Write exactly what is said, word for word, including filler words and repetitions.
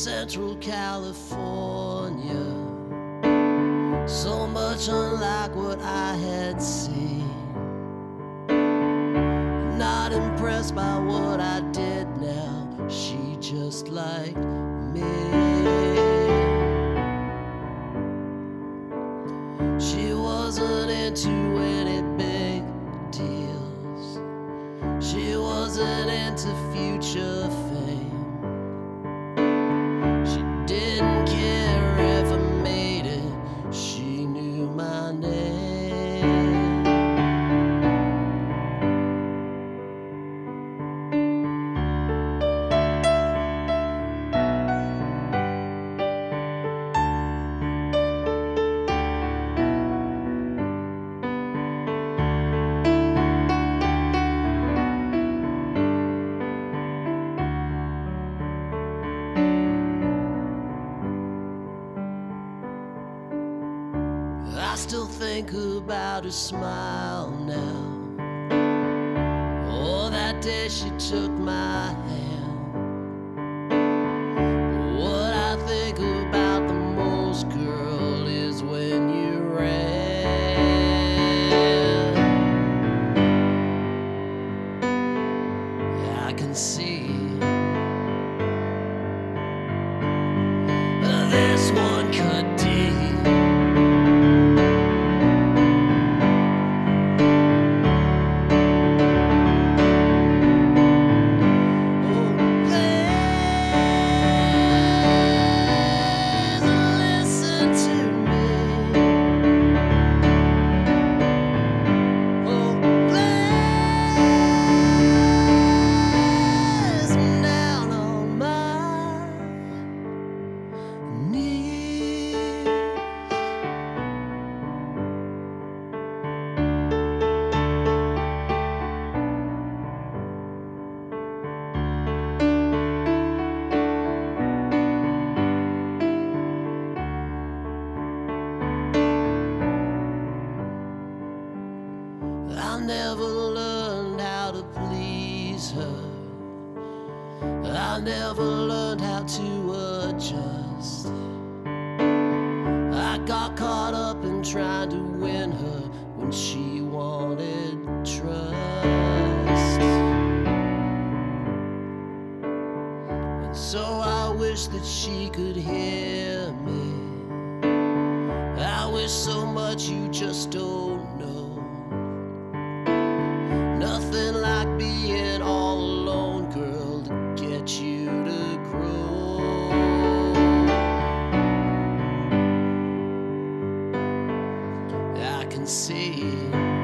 Central California, so much unlike what I had seen. Not impressed by what I did now, she just liked me. She wasn't into any big deals, she wasn't into future fame. She didn't care if I made it, she knew my name. I still think about her smile now. Oh, that day she took my hand. But what I think about the most, girl, is when you ran. I can see this one cut deep. I never learned how to please her. I never learned how to adjust. I got caught up in trying to win her when she wanted trust. And so I wish that she could hear me. I wish so much you just don't know. Nothing like being all alone, girl, to get you to grow. I can see